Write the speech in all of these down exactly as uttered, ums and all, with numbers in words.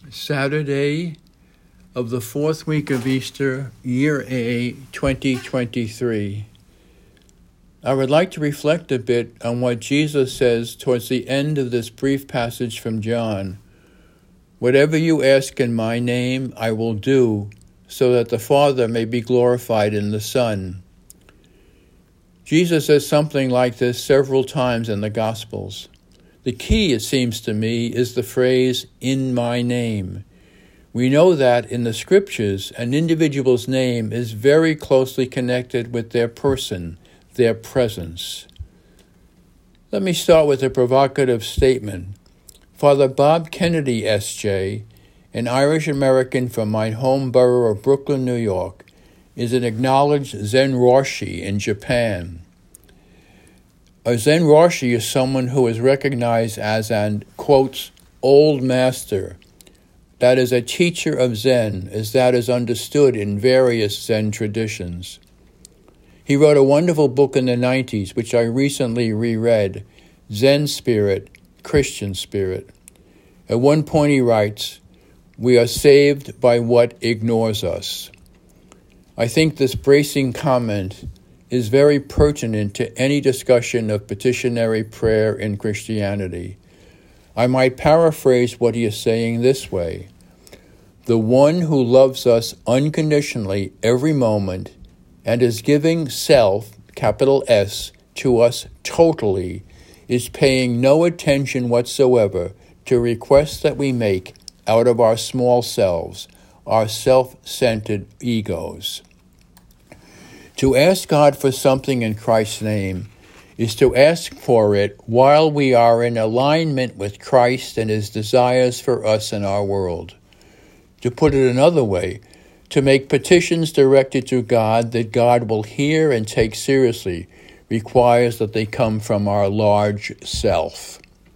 Saturday of the fourth week of Easter, year A, twenty twenty-three. I would like to reflect a bit on what Jesus says towards the end of this brief passage from John. Whatever you ask in my name, I will do, so that the Father may be glorified in the Son. Jesus says something like this several times in the Gospels. The key, it seems to me, is the phrase, in my name. We know that in the Scriptures, an individual's name is very closely connected with their person, their presence. Let me start with a provocative statement. Father Bob Kennedy, S J, an Irish-American from my home borough of Brooklyn, New York, is an acknowledged Zen Roshi in Japan. A Zen Roshi is someone who is recognized as an, quotes, old master, that is a teacher of Zen, as that is understood in various Zen traditions. He wrote a wonderful book in the nineties, which I recently reread, Zen Spirit, Christian Spirit. At one point he writes, "We are saved by what ignores us." I think this bracing comment is very pertinent to any discussion of petitionary prayer in Christianity. I might paraphrase what he is saying this way. The one who loves us unconditionally every moment and is giving self, capital S, to us totally, is paying no attention whatsoever to requests that we make out of our small selves, our self-centered egos. To ask God for something in Christ's name is to ask for it while we are in alignment with Christ and His desires for us in our world. To put it another way, to make petitions directed to God that God will hear and take seriously requires that they come from our large self.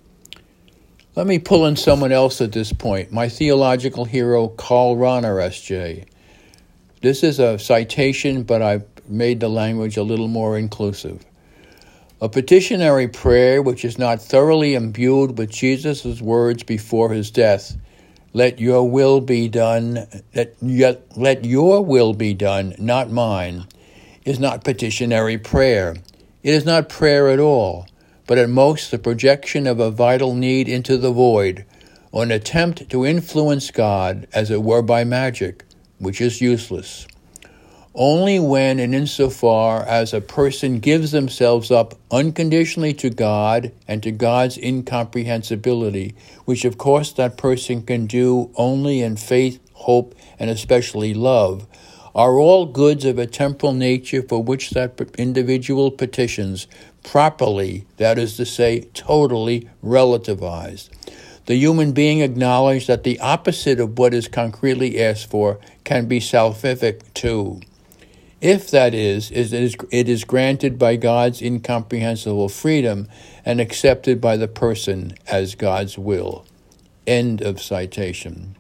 Let me pull in someone else at this point, my theological hero, Karl Rahner, S J. This is a citation, but I've made the language a little more inclusive. A petitionary prayer which is not thoroughly imbued with Jesus' words before his death, let your will be done, let, let your will be done, not mine, is not petitionary prayer. It is not prayer at all, but at most the projection of a vital need into the void, or an attempt to influence God, as it were by magic, which is useless. Only when and insofar as a person gives themselves up unconditionally to God and to God's incomprehensibility, which of course that person can do only in faith, hope, and especially love, are all goods of a temporal nature for which that individual petitions properly, that is to say, totally relativized. The human being acknowledged that the opposite of what is concretely asked for can be salvific too. If, that is, it is, it is granted by God's incomprehensible freedom and accepted by the person as God's will. End of citation.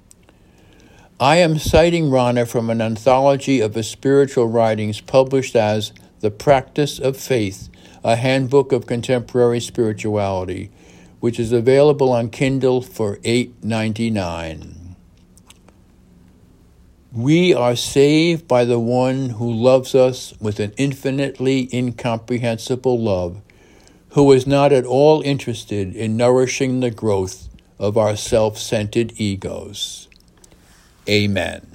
I am citing Rahner from an anthology of his spiritual writings published as The Practice of Faith, a Handbook of Contemporary Spirituality, which is available on Kindle for eight dollars and ninety-nine cents. We are saved by the one who loves us with an infinitely incomprehensible love, who is not at all interested in nourishing the growth of our self-centered egos. Amen.